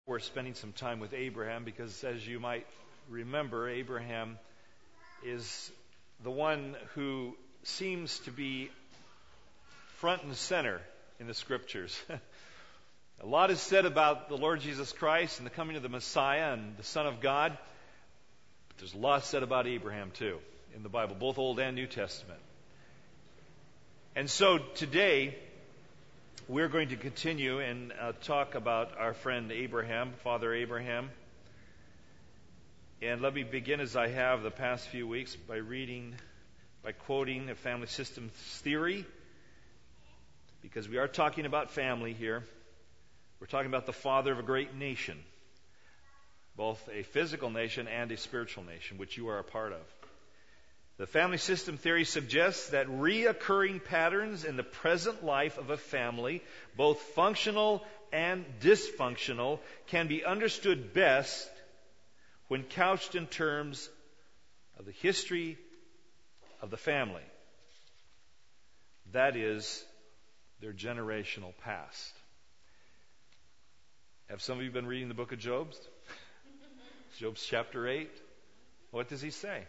We're spending some time with Abraham because, as you might remember, Abraham is the one who seems to be front and center in the Scriptures. A lot is said about the Lord Jesus Christ and the coming of the Messiah and the Son of God, but there's a lot said about Abraham too in the Bible, both Old and New Testament. And so today, we're going to continue and talk about our friend Abraham, Father Abraham. And let me begin, as I have the past few weeks, by quoting a family systems theory, because we are talking about family here. We're talking about the father of a great nation, both a physical nation and a spiritual nation, which you are a part of. The family system theory suggests that reoccurring patterns in the present life of a family, both functional and dysfunctional, can be understood best when couched in terms of the history of the family. That is, their generational past. Have some of you been reading the book of Job? Job's chapter 8. What does he say?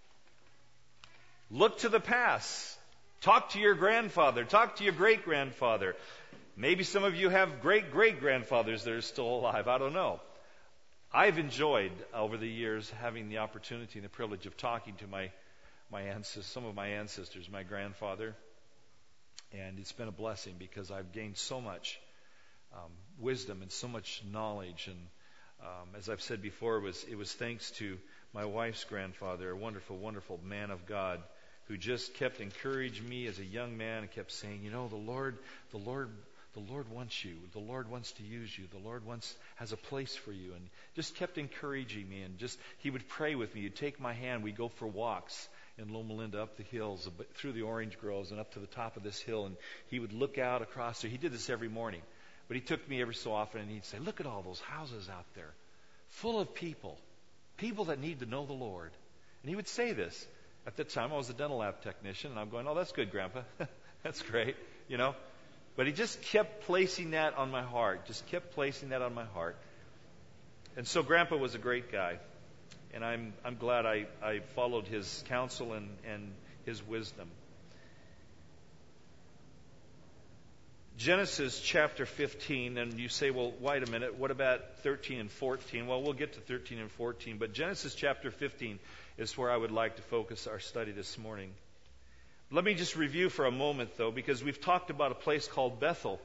Look to the past. Talk to your grandfather. Talk to your great-grandfather. Maybe some of you have great-great-grandfathers that are still alive. I don't know. I've enjoyed, over the years, having the opportunity and the privilege of talking to my ancestors, some of my ancestors, my grandfather. And it's been a blessing because I've gained so much wisdom and so much knowledge. And as I've said before, it was thanks to my wife's grandfather, a wonderful, wonderful man of God, who just kept encouraging me as a young man and kept saying, you know, the Lord wants you. The Lord wants to use you. The Lord has a place for you. And just kept encouraging me. And he would pray with me. He'd take my hand. We'd go for walks in Loma Linda, up the hills, through the orange groves and up to the top of this hill. And he would look out across there. He did this every morning. But he took me every so often and he'd say, look at all those houses out there, full of people that need to know the Lord. And he would say this. At that time, I was a dental lab technician, and I'm going, oh, that's good, Grandpa. That's great, you know. But he just kept placing that on my heart, And so Grandpa was a great guy, and I'm glad I followed his counsel and his wisdom. Genesis chapter 15, and you say, well, wait a minute, what about 13 and 14? Well, we'll get to 13 and 14, but Genesis chapter 15 is where I would like to focus our study this morning. Let me just review for a moment, though, because we've talked about a place called Bethel.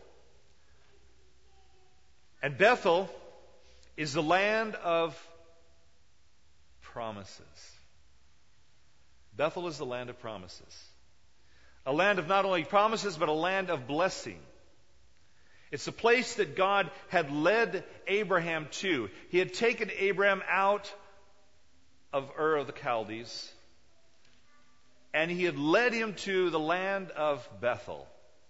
And Bethel is the land of promises. Bethel is the land of promises. A land of not only promises, but a land of blessing. It's the place that God had led Abraham to. He had taken Abraham out of Ur of the Chaldees, and he had led him to the land of Bethel.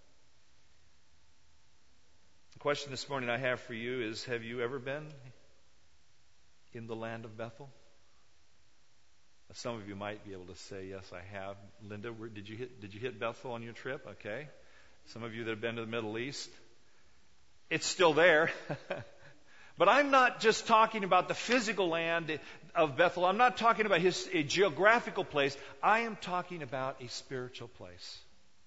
The question this morning I have for you is, have you ever been in the land of Bethel? Some of you might be able to say, yes, I have. Linda, did you hit Bethel on your trip? Okay. Some of you that have been to the Middle East, it's still there. But I'm not just talking about the physical land of Bethel. I'm not talking about a geographical place. I am talking about a spiritual place.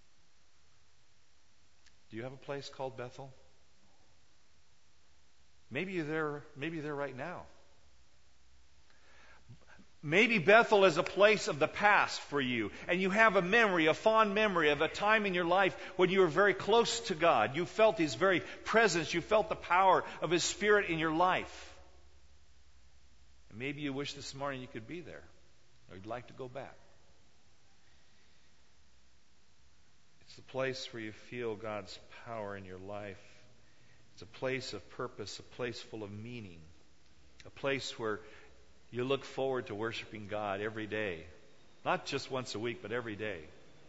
Do you have a place called Bethel? Maybe you're there right now. Maybe Bethel is a place of the past for you, and you have a fond memory of a time in your life when you were very close to God. You felt His very presence. You felt the power of His Spirit in your life. And maybe you wish this morning you could be there, or you'd like to go back. It's the place where you feel God's power in your life. It's a place of purpose, a place full of meaning, a place where you look forward to worshiping God every day. Not just once a week, but every day.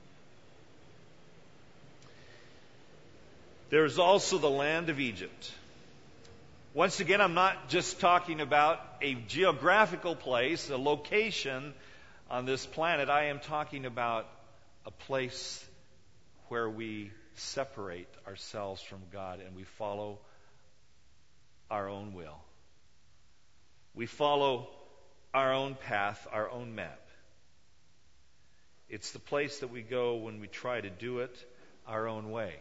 There's also the land of Egypt. Once again, I'm not just talking about a geographical place, a location on this planet. I am talking about a place where we separate ourselves from God and we follow our own will. We follow our own path, our own map. It's the place that we go when we try to do it our own way.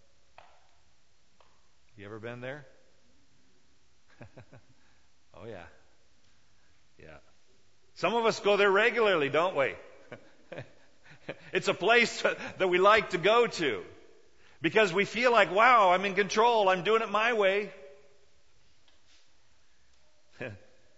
You ever been there? Oh, yeah. Yeah. Some of us go there regularly, don't we? It's a place that we like to go to because we feel like, wow, I'm in control. I'm doing it my way. You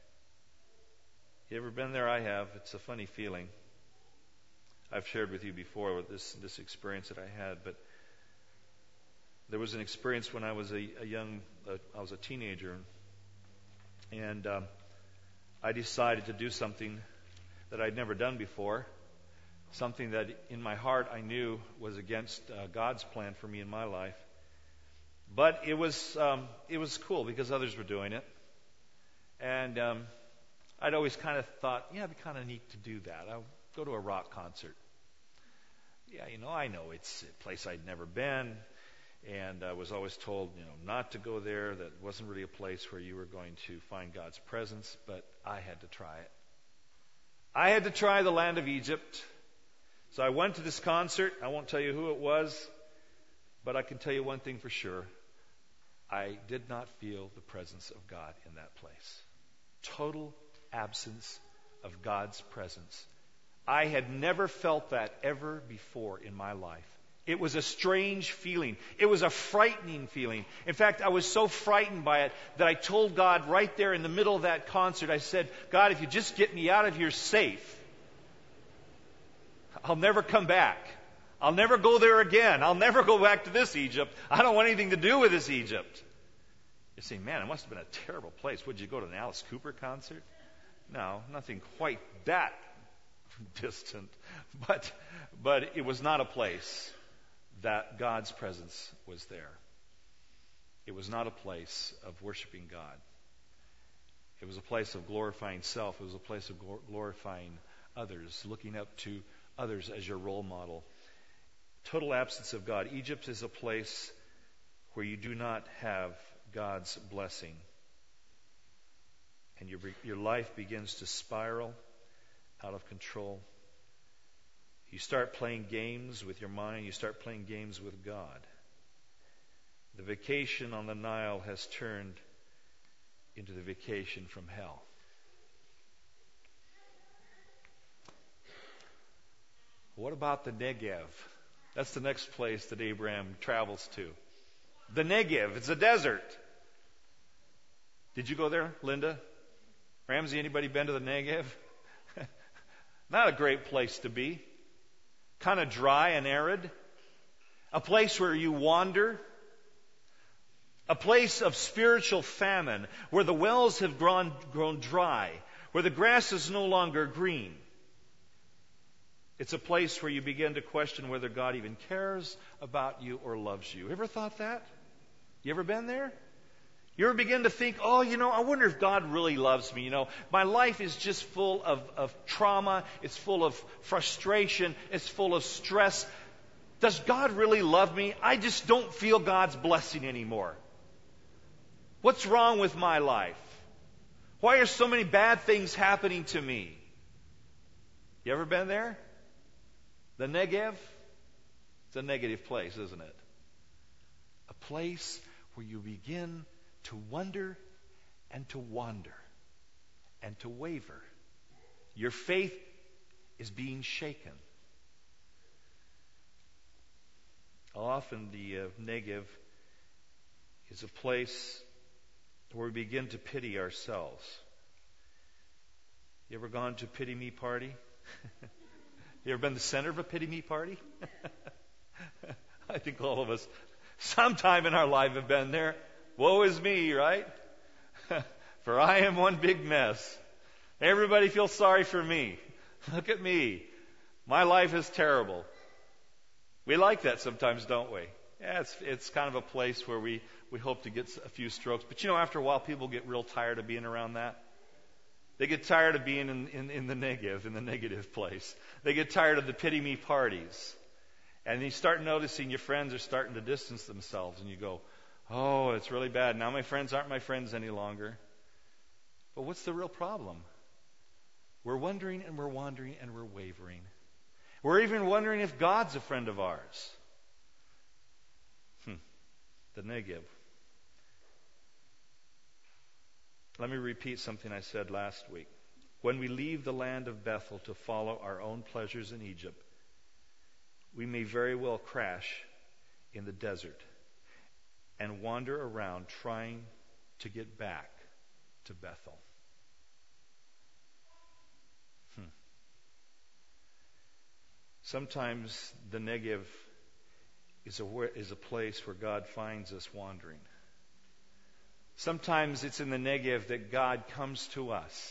ever been there? I have. It's a funny feeling. I've shared with you before this experience that I had, but there was an experience when I was I was a teenager, and I decided to do something that I'd never done before, something that in my heart I knew was against God's plan for me in my life. But it was cool because others were doing it, and I'd always kind of thought, yeah, it'd be kind of neat to do that. I'll go to a rock concert. Yeah, I know it's a place I'd never been, and I was always told, not to go there. That wasn't really a place where you were going to find God's presence, but I had to try it. I had to try the land of Egypt. So I went to this concert. I won't tell you who it was, but I can tell you one thing for sure. I did not feel the presence of God in that place. Total absence of God's presence. I had never felt that ever before in my life. It was a strange feeling. It was a frightening feeling. In fact, I was so frightened by it that I told God right there in the middle of that concert, I said, God, if you just get me out of here safe, I'll never come back. I'll never go there again. I'll never go back to this Egypt. I don't want anything to do with this Egypt. You're saying, man, it must have been a terrible place. Would you go to an Alice Cooper concert? No, nothing quite that distant. But it was not a place that God's presence was there. It was not a place of worshiping God. It was a place of glorifying self. It was a place of glorifying others, looking up to others as your role model. Total absence of God. Egypt is a place where you do not have God's blessing. And your life begins to spiral out of control. You start playing games with your mind. You start playing games with God. The vacation on the Nile has turned into the vacation from hell. What about the Negev? That's the next place that Abraham travels to. The Negev, it's a desert. Did you go there, Linda? Ramsey, anybody been to the Negev? Not a great place to be. Kind of dry and arid. A place where you wander. A place of spiritual famine, where the wells have grown dry, where the grass is no longer green. It's a place where you begin to question whether God even cares about you or loves you. Ever thought that? You ever been there? You ever begin to think, I wonder if God really loves me. My life is just full of trauma. It's full of frustration. It's full of stress. Does God really love me? I just don't feel God's blessing anymore. What's wrong with my life? Why are so many bad things happening to me? You ever been there? The Negev? It's a negative place, isn't it? A place where you begin to wonder and to wander and to waver. Your faith is being shaken. Often the Negev is a place where we begin to pity ourselves. You ever gone to a pity me party? You ever been the center of a pity me party? I think all of us sometime in our life have been there. Woe is me, right? For I am one big mess. Everybody feels sorry for me. Look at me. My life is terrible. We like that sometimes, don't we? Yeah, it's kind of a place where we hope to get a few strokes. But after a while, people get real tired of being around that. They get tired of being in the Negev, in the negative place. They get tired of the pity me parties. And you start noticing your friends are starting to distance themselves. And you go, oh, it's really bad. Now my friends aren't my friends any longer. But what's the real problem? We're wondering and we're wandering and we're wavering. We're even wondering if God's a friend of ours. The Negev. Let me repeat something I said last week. When we leave the land of Bethel to follow our own pleasures in Egypt, we may very well crash in the desert and wander around trying to get back to Bethel. Sometimes the Negev is a place where God finds us wandering. Sometimes it's in the Negev that God comes to us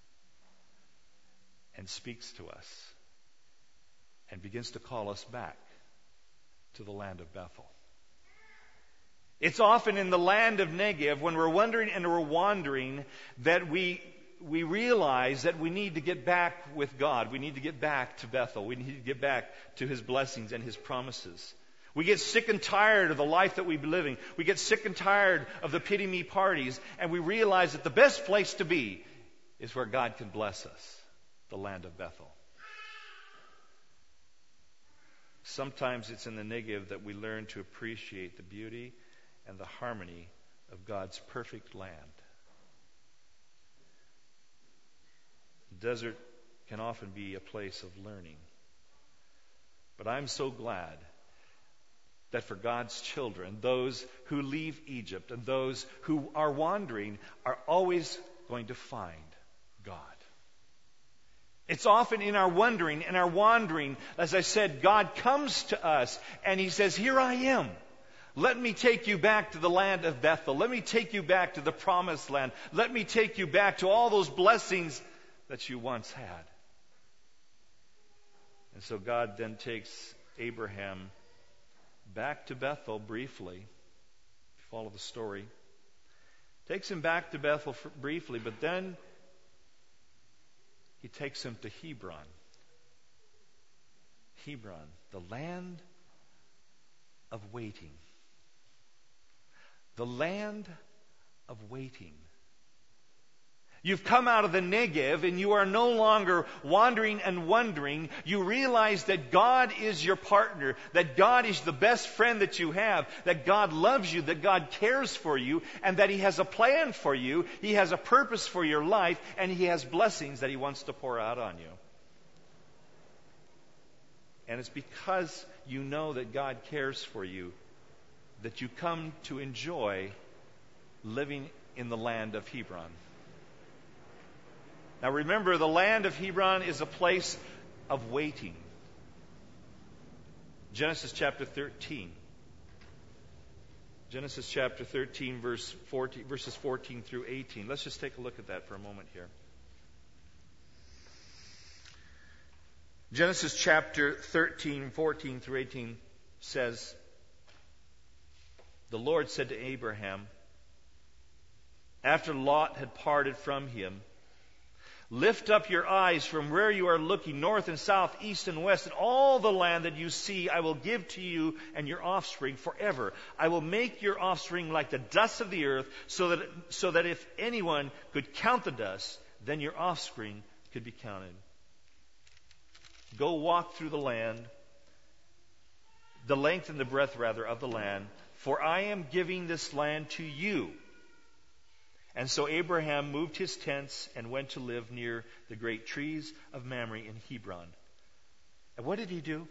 and speaks to us and begins to call us back to the land of Bethel. It's often in the land of Negev, when we're wondering and we're wandering, that we realize that we need to get back with God. We need to get back to Bethel. We need to get back to His blessings and His promises. We get sick and tired of the life that we've been living. We get sick and tired of the pity-me parties, and we realize that the best place to be is where God can bless us, the land of Bethel. Sometimes it's in the Negev that we learn to appreciate the beauty and the harmony of God's perfect land. The desert can often be a place of learning. But I'm so glad that for God's children, those who leave Egypt and those who are wandering are always going to find God. It's often in our wondering and our wandering, as I said, God comes to us and He says, "Here I am. Let me take you back to the land of Bethel. Let me take you back to the promised land. Let me take you back to all those blessings that you once had." And so God then takes Abraham back to Bethel briefly. If you follow the story. Takes him back to Bethel briefly, but then He takes him to Hebron. Hebron, the land of waiting. The land of waiting. You've come out of the Negev and you are no longer wandering and wondering. You realize that God is your partner, that God is the best friend that you have, that God loves you, that God cares for you, and that He has a plan for you. He has a purpose for your life, and He has blessings that He wants to pour out on you. And it's because you know that God cares for you that you come to enjoy living in the land of Hebron. Now remember, the land of Hebron is a place of waiting. Genesis chapter 13. Genesis chapter 13, verses 14 through 18. Let's just take a look at that for a moment here. Genesis chapter 13, 14 through 18 says, "The Lord said to Abraham, after Lot had parted from him, 'Lift up your eyes from where you are looking, north and south, east and west, and all the land that you see I will give to you and your offspring forever. I will make your offspring like the dust of the earth, so that if anyone could count the dust, then your offspring could be counted. Go walk through the land, the length and the breadth, of the land, for I am giving this land to you.' And so Abraham moved his tents and went to live near the great trees of Mamre in Hebron." And what did he do?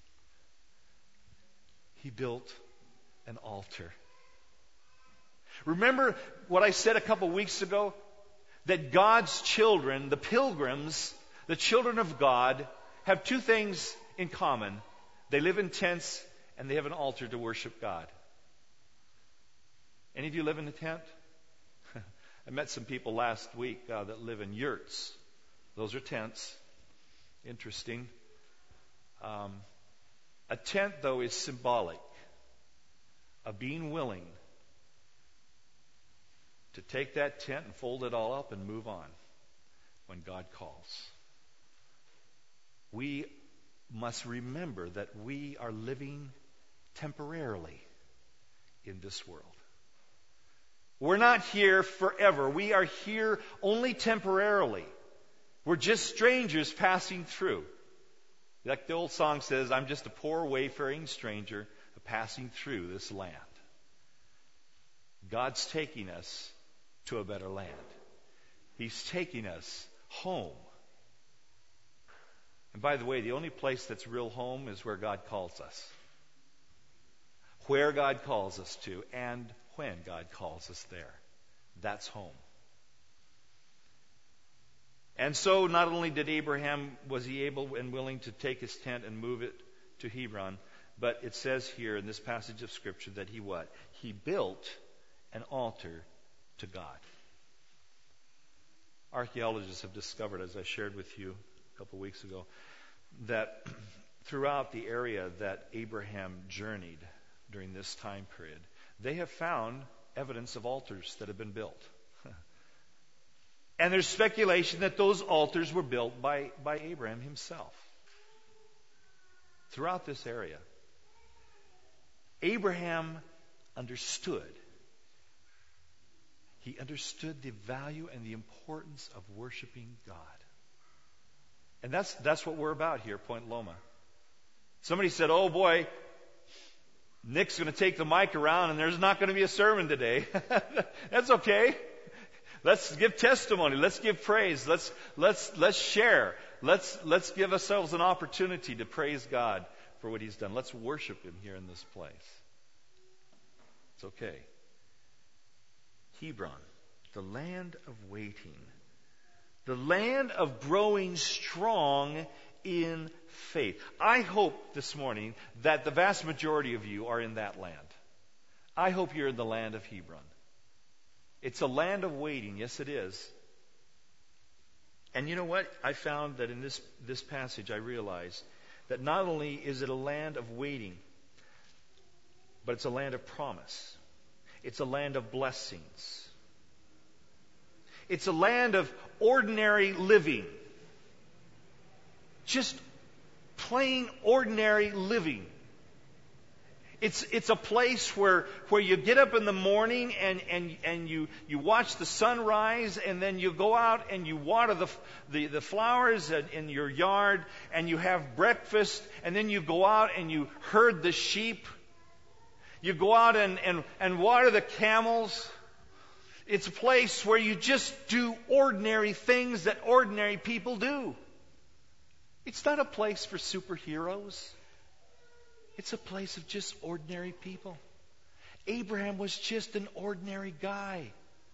He built an altar. Remember what I said a couple weeks ago? That God's children, the pilgrims, the children of God, have two things in common. They live in tents and they have an altar to worship God. Any of you live in a tent? I met some people last week that live in yurts. Those are tents. Interesting. A tent, though, is symbolic of being willing to take that tent and fold it all up and move on when God calls. We must remember that we are living temporarily in this world. We're not here forever. We are here only temporarily. We're just strangers passing through. Like the old song says, I'm just a poor wayfaring stranger passing through this land. God's taking us to a better land. He's taking us home. And by the way, the only place that's real home is where God calls us. Where God calls us to and when God calls us there. That's home. And so not only did Abraham, was he able and willing to take his tent and move it to Hebron, but it says here in this passage of Scripture that he what? He built an altar to God. Archaeologists have discovered, as I shared with you a couple weeks ago, that throughout the area that Abraham journeyed during this time period, they have found evidence of altars that have been built. And there's speculation that those altars were built by Abraham himself. Throughout this area, Abraham understood. He understood the value and the importance of worshiping God. And that's what we're about here, Point Loma. Somebody said, oh boy, Nick's going to take the mic around and there's not going to be a sermon today. That's okay. Let's give testimony. Let's give praise. Let's share. Let's give ourselves an opportunity to praise God for what He's done. Let's worship Him here in this place. It's okay. Hebron, the land of waiting, the land of growing strong in faith. I hope this morning that the vast majority of you are in that land. I hope you're in the land of Hebron. It's a land of waiting. Yes, it is. And you know what? I found that in this passage I realized that not only is it a land of waiting, but it's a land of promise. It's a land of blessings. It's a land of ordinary living. Just plain ordinary living. It's a place where you get up in the morning and you watch the sunrise, and then you go out and you water the flowers in your yard, and you have breakfast, and then you go out and you herd the sheep. You go out and water the camels. It's a place where you just do ordinary things that ordinary people do. It's not a place for superheroes. It's a place of just ordinary people. Abraham was just an ordinary guy.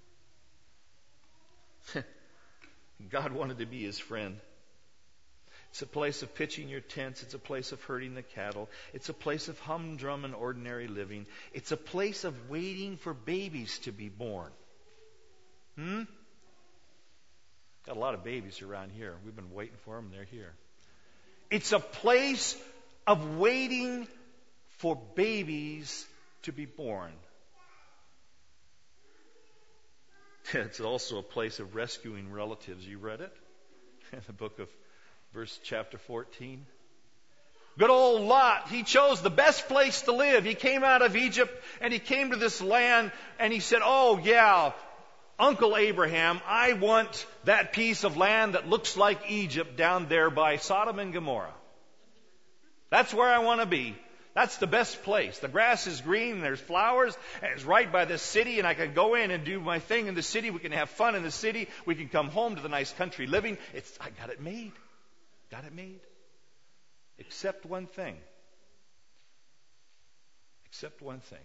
God wanted to be his friend. It's a place of pitching your tents. It's a place of herding the cattle. It's a place of humdrum and ordinary living. It's a place of waiting for babies to be born. Got a lot of babies around here. We've been waiting for them. They're here. It's a place of waiting for babies to be born. It's also a place of rescuing relatives. You read it in the book of chapter 14. Good old Lot, he chose the best place to live. He came out of Egypt and he came to this land and he said, oh yeah, Uncle Abraham, I want that piece of land that looks like Egypt down there by Sodom and Gomorrah. That's where I want to be. That's the best place. The grass is green, there's flowers, and it's right by the city, and I can go in and do my thing in the city. We can have fun in the city. We can come home to the nice country living. I got it made. Got it made. Except one thing. Except one thing.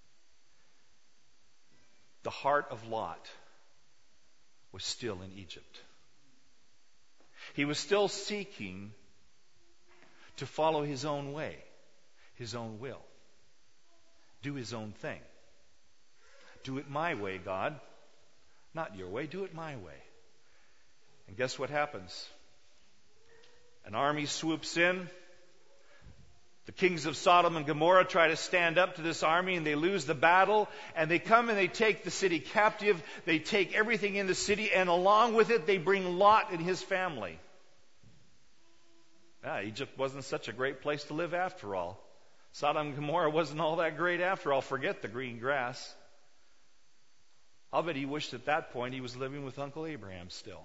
The heart of Lot was still in Egypt. He was still seeking to follow his own way, his own will, do his own thing. Do it my way, God. Not your way, do it my way. And guess what happens? An army swoops in. The kings of Sodom and Gomorrah try to stand up to this army, and they lose the battle, and they come and they take the city captive. They take everything in the city, and along with it they bring Lot and his family. Egypt wasn't such a great place to live after all. Sodom and Gomorrah wasn't all that great after all. Forget the green grass. I'll bet he wished at that point he was living with Uncle Abraham still.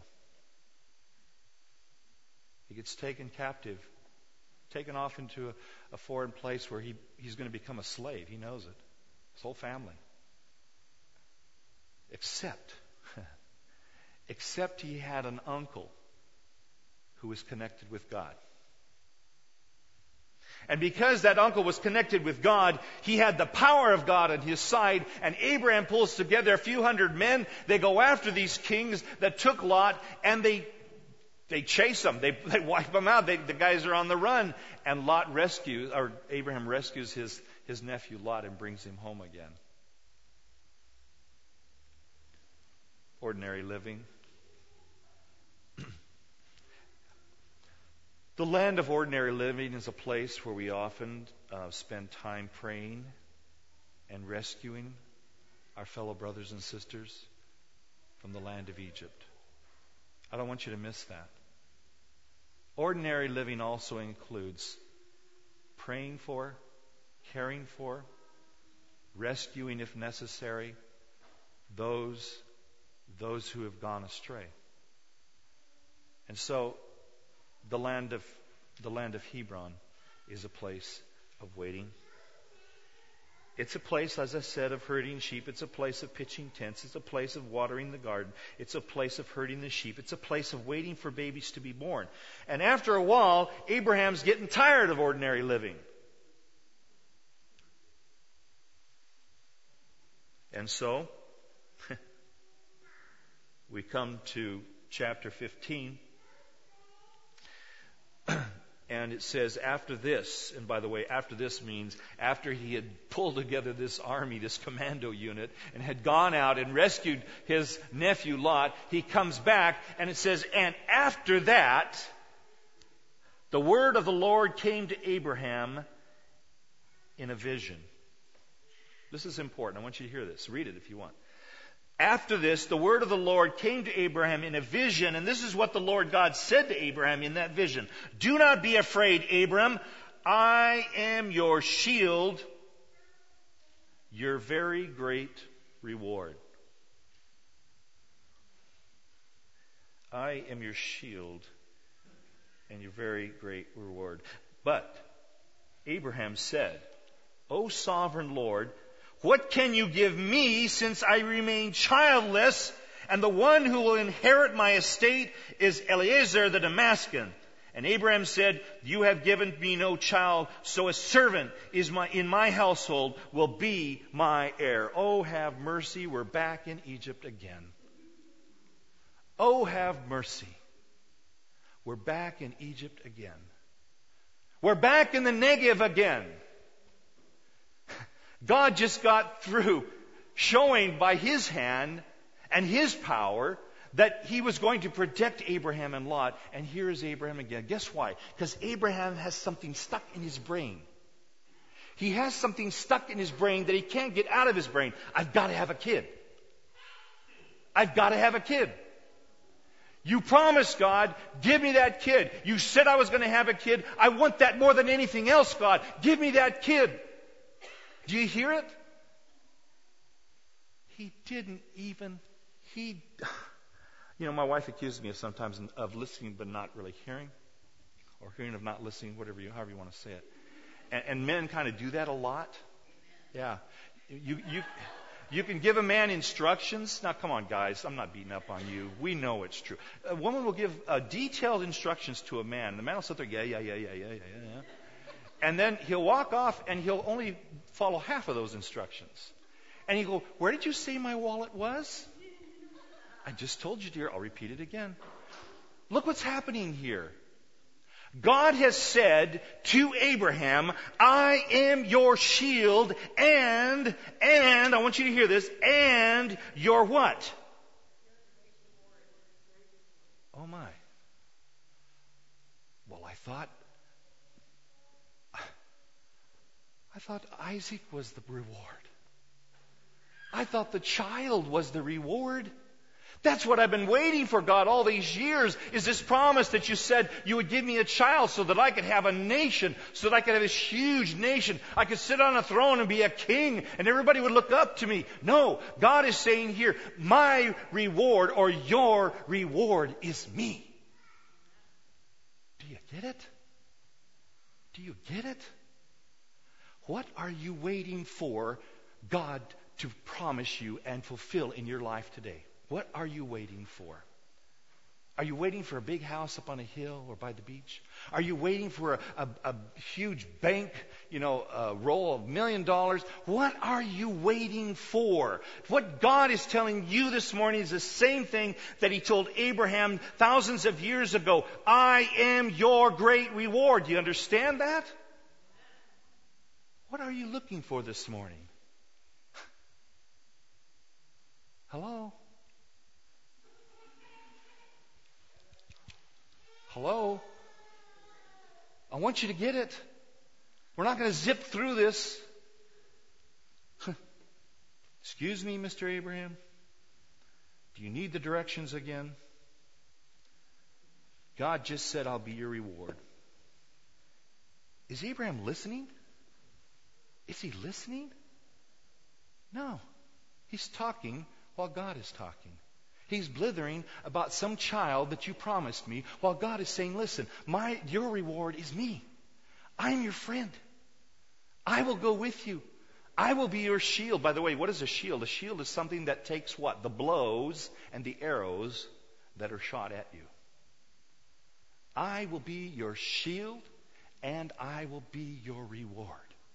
He gets taken captive, taken off into a foreign place where he's going to become a slave. He knows it. His whole family. Except he had an uncle who was connected with God. And because that uncle was connected with God, he had the power of God on his side, and Abraham pulls together a few hundred men. They go after these kings that took Lot, and they chase them. They wipe them out. The guys are on the run, and Abraham rescues his nephew Lot and brings him home again. Ordinary living. The land of ordinary living is a place where we often spend time praying and rescuing our fellow brothers and sisters from the land of Egypt. I don't want you to miss that. Ordinary living also includes praying for, caring for, rescuing if necessary, those who have gone astray. And so the land of Hebron is a place of waiting. It's a place, as I said, of herding sheep. It's a place of pitching tents. It's a place of watering the garden. It's a place of herding the sheep. It's a place of waiting for babies to be born. And after a while, Abraham's getting tired of ordinary living. And so, we come to chapter 15. And it says, after this, and by the way, after this means after he had pulled together this army, this commando unit, and had gone out and rescued his nephew Lot, he comes back, and it says, and after that, the word of the Lord came to Abraham in a vision. This is important. I want you to hear this. Read it if you want. After this, the word of the Lord came to Abraham in a vision, and this is what the Lord God said to Abraham in that vision. Do not be afraid, Abram. I am your shield, your very great reward. I am your shield and your very great reward. But Abraham said, O sovereign Lord, what can you give me since I remain childless, and the one who will inherit my estate is Eliezer the Damascus? And Abraham said, you have given me no child, so a servant in my household will be my heir. Oh, have mercy, we're back in Egypt again. Oh, have mercy. We're back in Egypt again. We're back in the Negev again. God just got through showing by His hand and His power that He was going to protect Abraham and Lot. And here is Abraham again. Guess why? Because Abraham has something stuck in his brain. He has something stuck in his brain that he can't get out of his brain. I've got to have a kid. I've got to have a kid. You promised, God, give me that kid. You said I was going to have a kid. I want that more than anything else, God. Give me that kid. Do you hear it? He didn't even, my wife accuses me sometimes of listening but not really hearing, or hearing of not listening, however you want to say it. And men kind of do that a lot. Yeah. You can give a man instructions. Now, come on, guys. I'm not beating up on you. We know it's true. A woman will give detailed instructions to a man. And the man will sit there, yeah. And then he'll walk off and he'll only follow half of those instructions. And he'll go, where did you say my wallet was? I just told you, dear. I'll repeat it again. Look what's happening here. God has said to Abraham, I am your shield and I want you to hear this, and your what? Oh my. Well, I thought Isaac was the reward. I thought the child was the reward. That's what I've been waiting for, God, all these years, is this promise that you said you would give me a child so that I could have a nation, so that I could have this huge nation. I could sit on a throne and be a king, and everybody would look up to me. No, God is saying here, my reward or your reward is me. Do you get it? Do you get it? What are you waiting for God to promise you and fulfill in your life today? What are you waiting for? Are you waiting for a big house up on a hill or by the beach? Are you waiting for a huge bank, roll of $1 million? What are you waiting for? What God is telling you this morning is the same thing that He told Abraham thousands of years ago. I am your great reward. Do you understand that? What are you looking for this morning? Hello? Hello? I want you to get it. We're not going to zip through this. Excuse me, Mr. Abraham. Do you need the directions again? God just said, I'll be your reward. Is Abraham listening? Is he listening? No. He's talking while God is talking. He's blithering about some child that you promised me while God is saying, listen, your reward is me. I'm your friend. I will go with you. I will be your shield. By the way, what is a shield? A shield is something that takes what? The blows and the arrows that are shot at you. I will be your shield and I will be your reward.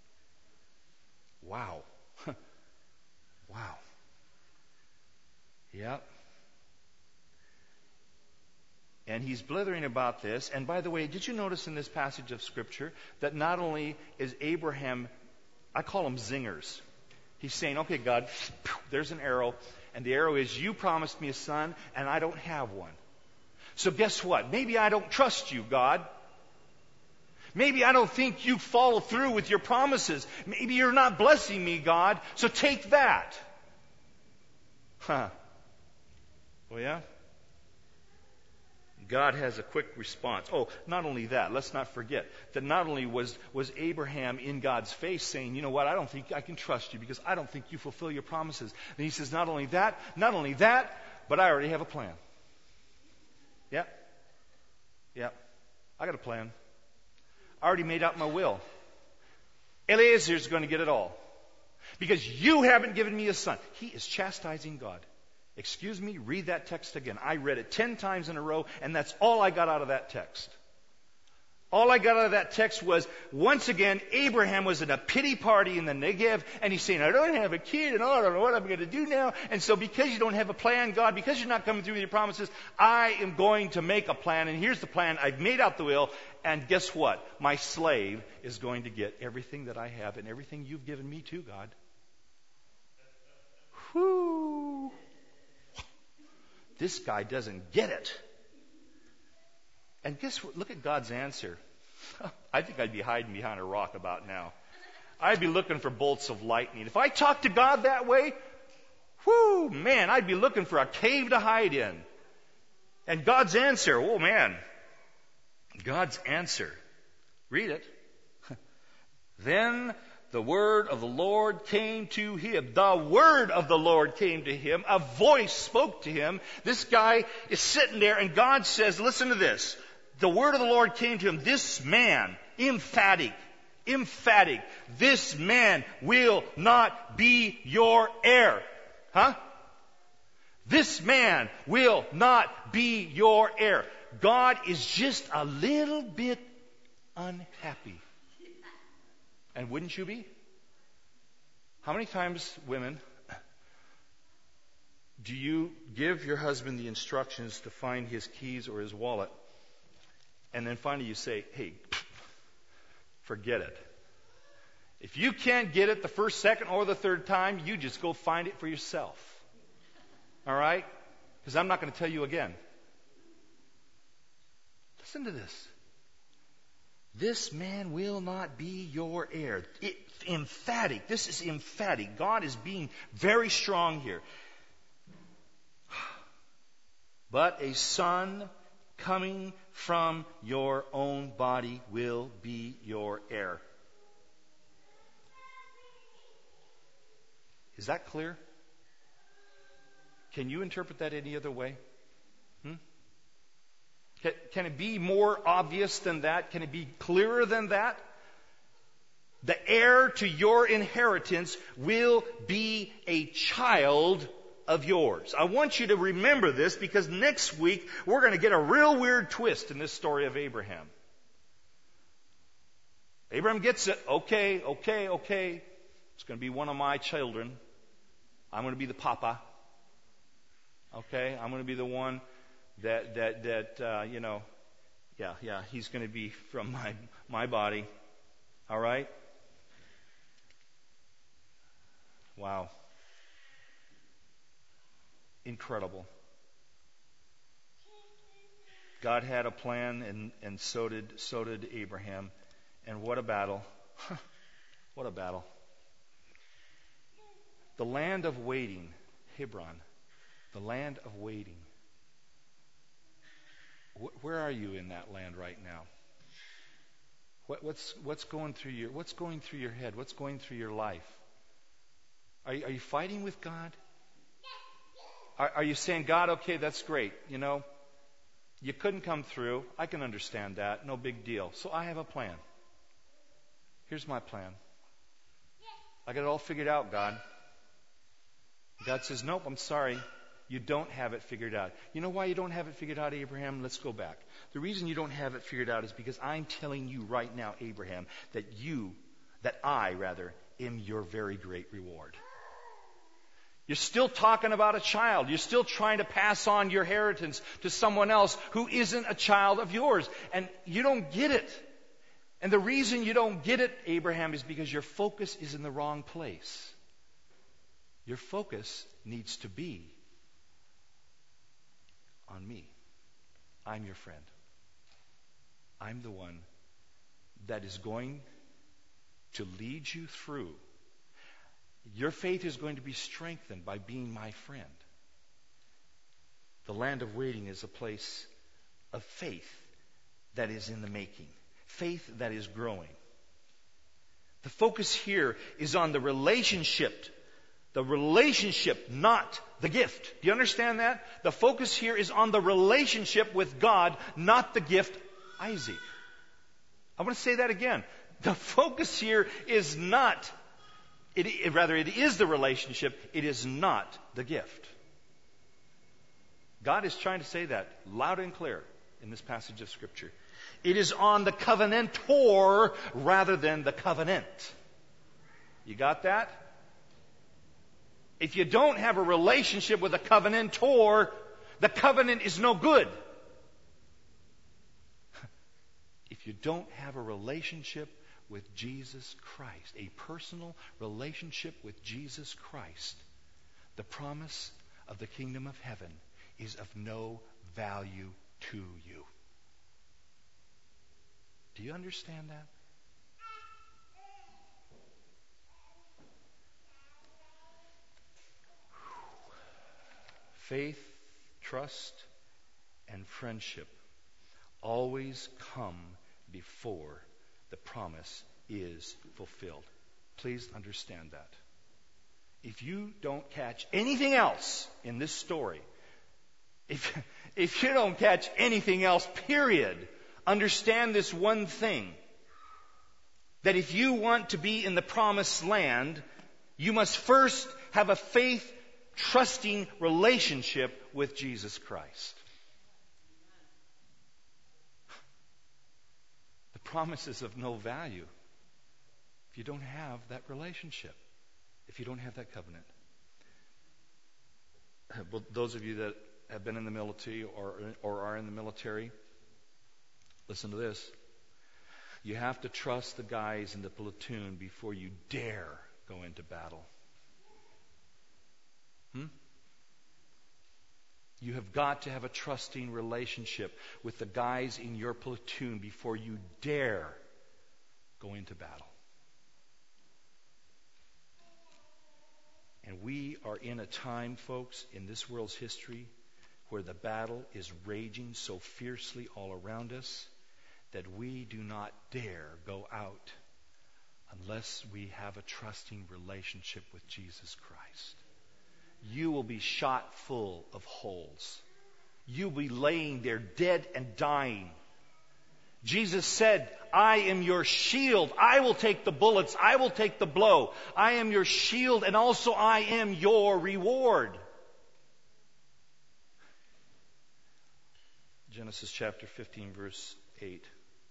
Wow. Wow. Yep. And he's blithering about this. And by the way, did you notice in this passage of Scripture that not only is Abraham, I call them zingers. He's saying, okay, God, there's an arrow. And the arrow is, you promised me a son, and I don't have one. So guess what? Maybe I don't trust you, God. Maybe I don't think you follow through with your promises. Maybe you're not blessing me, God. So take that. Huh. Oh, yeah? God has a quick response. Oh, not only that, let's not forget that not only was Abraham in God's face saying, you know what, I don't think I can trust you because I don't think you fulfill your promises. And he says, not only that, but I already have a plan. Yep. I got a plan. I already made out my will. Eliezer's going to get it all. Because you haven't given me a son. He is chastising God. Excuse me, read that text again. I read it 10 times in a row, and that's all I got out of that text. All I got out of that text was, once again, Abraham was at a pity party in the Negev, and he's saying, I don't have a kid, and I don't know what I'm going to do now. And so because you don't have a plan, God, because you're not coming through with your promises, I am going to make a plan, and here's the plan. I've made out the will, and guess what? My slave is going to get everything that I have and everything you've given me too, God. Whoo! This guy doesn't get it. And guess what? Look at God's answer. I think I'd be hiding behind a rock about now. I'd be looking for bolts of lightning. If I talked to God that way, whoo, man, I'd be looking for a cave to hide in. And God's answer, oh man, God's answer. Read it. Then the word of the Lord came to him. The word of the Lord came to him. A voice spoke to him. This guy is sitting there and God says, listen to this. The word of the Lord came to him. This man, emphatic, this man will not be your heir. Huh? This man will not be your heir. God is just a little bit unhappy. And wouldn't you be? How many times, women, do you give your husband the instructions to find his keys or his wallet, and then finally you say, hey, forget it. If you can't get it the first, second, or the third time, you just go find it for yourself. All right? Because I'm not going to tell you again. Listen to this. This man will not be your heir. Emphatic. This is emphatic. God is being very strong here. But a son coming from your own body will be your heir. Is that clear? Can you interpret that any other way? Can it be more obvious than that? Can it be clearer than that? The heir to your inheritance will be a child of yours. I want you to remember this, because next week we're going to get a real weird twist in this story of Abraham. Abraham gets it. Okay. It's going to be one of my children. I'm going to be the papa. Okay, I'm going to be the one that he's going to be from my body. All right? Wow. Incredible. God had a plan, and so did Abraham. And what a battle. What a battle. The land of waiting, Hebron. The land of waiting. Where are you in that land right now? What's going through your head? What's going through your life? Are you fighting with God? Are you saying, God, okay, that's great. You couldn't come through. I can understand that. No big deal. So I have a plan. Here's my plan. I got it all figured out, God. God says, nope, I'm sorry. You don't have it figured out. You know why you don't have it figured out, Abraham? Let's go back. The reason you don't have it figured out is because I'm telling you right now, Abraham, that I am your very great reward. You're still talking about a child. You're still trying to pass on your inheritance to someone else who isn't a child of yours. And you don't get it. And the reason you don't get it, Abraham, is because your focus is in the wrong place. Your focus needs to be on me. I'm your friend. I'm the one that is going to lead you through. Your faith is going to be strengthened by being my friend. The land of waiting is a place of faith that is in the making. Faith that is growing. The focus here is on the relationship. The relationship, not the gift. Do you understand that? The focus here is on the relationship with God, not the gift, Isaac. I want to say that again. The focus here is not, it is the relationship, it is not the gift. God is trying to say that loud and clear in this passage of Scripture. It is on the covenantor rather than the covenant. You got that? If you don't have a relationship with a covenantor, the covenant is no good. If you don't have a relationship with Jesus Christ, a personal relationship with Jesus Christ, the promise of the kingdom of heaven is of no value to you. Do you understand that? Faith, trust, and friendship always come before the promise is fulfilled. Please understand that. If you don't catch anything else in this story, if you don't catch anything else, period, understand this one thing. That if you want to be in the promised land, you must first have a faith trusting relationship with Jesus Christ. The promise is of no value if you don't have that relationship, if you don't have that covenant. Well, those of you that have been in the military or are in the military, listen to this. You have to trust the guys in the platoon before you dare go into battle. You have got to have a trusting relationship with the guys in your platoon before you dare go into battle. And we are in a time, folks, in this world's history where the battle is raging so fiercely all around us that we do not dare go out unless we have a trusting relationship with Jesus Christ. You will be shot full of holes. You'll be laying there dead and dying. Jesus said, I am your shield. I will take the bullets. I will take the blow. I am your shield, and also I am your reward. Genesis chapter 15, verse 8.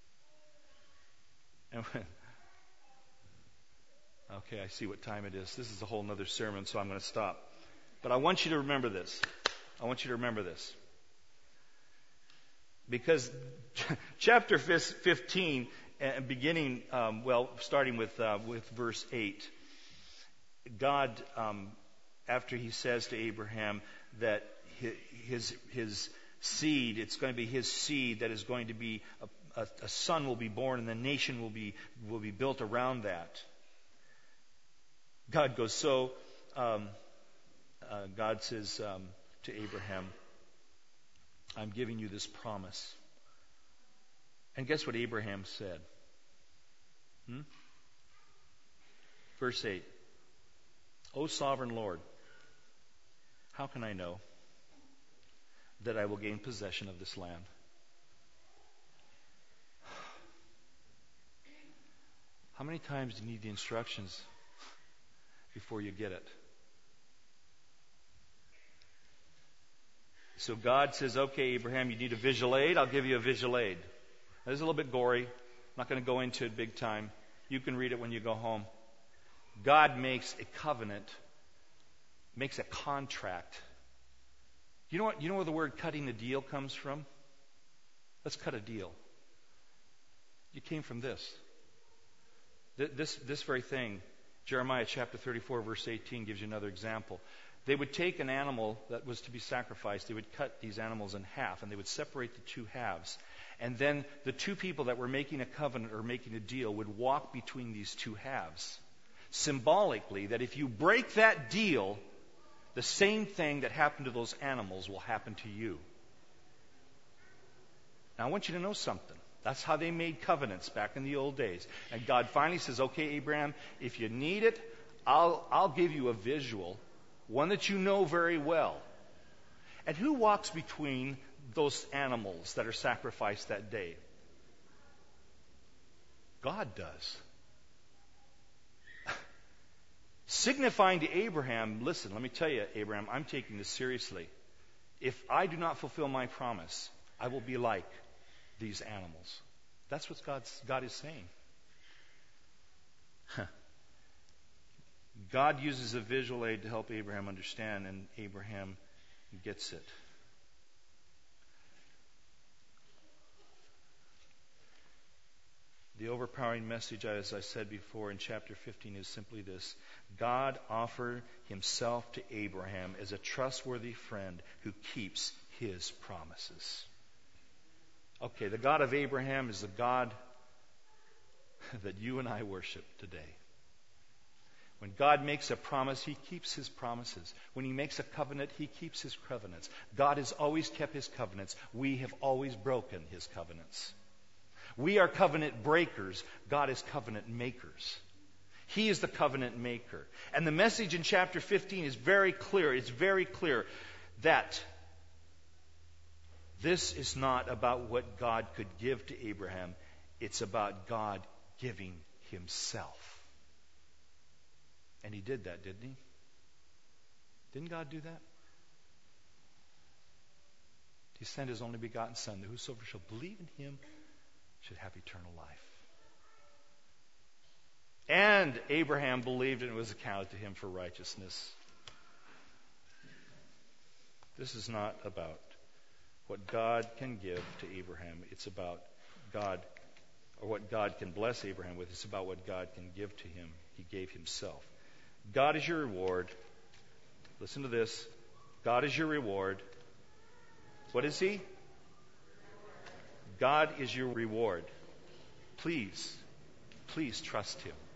Okay, I see what time it is. This is a whole other sermon, so I'm going to stop. But I want you to remember this. I want you to remember this. Because chapter 15, beginning, starting with verse 8, God, after he says to Abraham that his seed, it's going to be his seed that is going to be, a son will be born and the nation will be built around that. God goes, God says to Abraham, I'm giving you this promise. And guess what Abraham said? Verse 8. O sovereign Lord, how can I know that I will gain possession of this land? How many times do you need the instructions before you get it? So God says, okay, Abraham, you need a visual aid. I'll give you a visual aid. This is a little bit gory. I'm not going to go into it big time. You can read it when you go home. God makes a covenant, makes a contract. You know where the word cutting a deal comes from? Let's cut a deal. It came from this. This very thing. Jeremiah chapter 34, verse 18 gives you another example. They would take an animal that was to be sacrificed. They would cut these animals in half, and they would separate the two halves. And then the two people that were making a covenant or making a deal would walk between these two halves. Symbolically, that if you break that deal, the same thing that happened to those animals will happen to you. Now, I want you to know something. That's how they made covenants back in the old days. And God finally says, okay, Abraham, if you need it, I'll give you a visual, one that you know very well. And who walks between those animals that are sacrificed that day? God does. Signifying to Abraham, listen, let me tell you, Abraham, I'm taking this seriously. If I do not fulfill my promise, I will be like these animals. That's what God is saying. God uses a visual aid to help Abraham understand, and Abraham gets it. The overpowering message, as I said before in chapter 15, is simply this. God offered himself to Abraham as a trustworthy friend who keeps his promises. Okay, the God of Abraham is the God that you and I worship today. When God makes a promise, he keeps his promises. When he makes a covenant, he keeps his covenants. God has always kept his covenants. We have always broken his covenants. We are covenant breakers. God is covenant makers. He is the covenant maker. And the message in chapter 15 is very clear. It's very clear that this is not about what God could give to Abraham. It's about God giving himself. And he did that, didn't he? Didn't God do that? He sent his only begotten Son, that whosoever shall believe in him should have eternal life. And Abraham believed, and it was accounted to him for righteousness. This is not about what God can give to Abraham. It's about God, or what God can bless Abraham with. It's about what God can give to him. He gave himself. God is your reward. Listen to this. God is your reward. What is he? God is your reward. Please trust him.